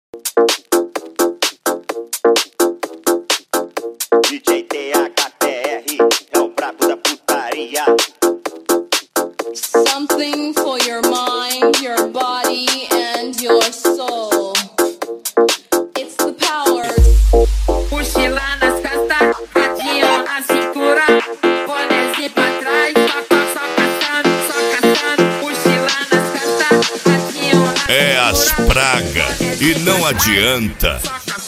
DJ THTR é o brabo da putaria. Something for your mind, your body and your soul. It's the power. Mochila nas costas, radinho na cintura, bonézinho pra trás, só caçando, mochila nas costas, radinho na cintura. É as pragas e não adianta.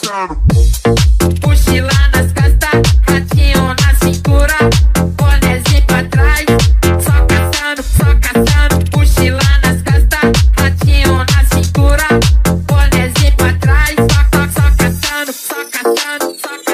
Mochila nas costas, radinho na cintura, bonézinho pra trás, só caçando, mochila nas costas, radinho na cintura, bonézinho pra trás, só caçando.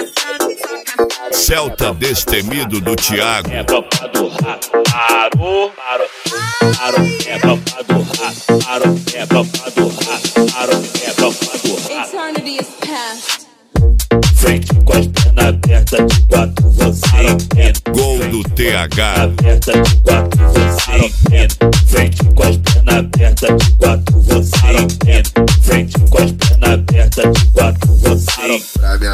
Celta destemido do Thiago. É tropa do rato, parou. É tropa do rato, parou. É tropa do rato, parou. É tropa do rato. Eternity is past. Frente com as pernas abertas de quatro, você entende. Gol do TH. Aberta de quatro, você entende. Frente com as pernas abertas de quatro, você entende. Frente com as pernas abertas de quatro, você entende.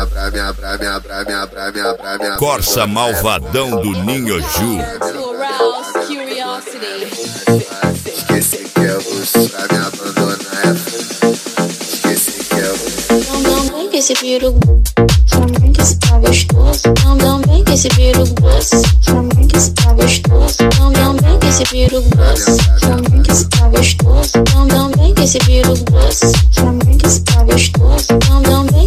Corsa malvadão do Ninho Ju. To arouse curiosity. Esqueci que é você pra me abandonar é esqueci que é você. Não vem que esse piru, vem que esse tá gostoso. Não vem que esse piru gosta, vem que esse tá gostoso. Não vem que esse piru gosta, vem que esse tá gostoso. Não vem que esse piru gosta, vem que esse tá gostoso. Não vem.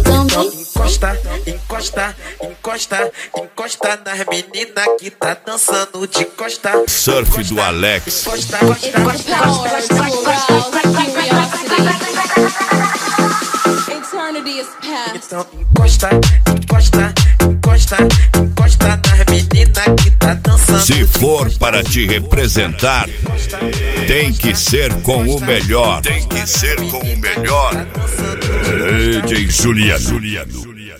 Encosta nas meninas que tá dançando de costa. Surf do Alex. It's the power to arouse curiosity. Eternity is past. Então encosta nas meninas que tá dançando. Se for para te representar, tem que ser com o melhor. Tem que ser com o melhor. DJ Juliano.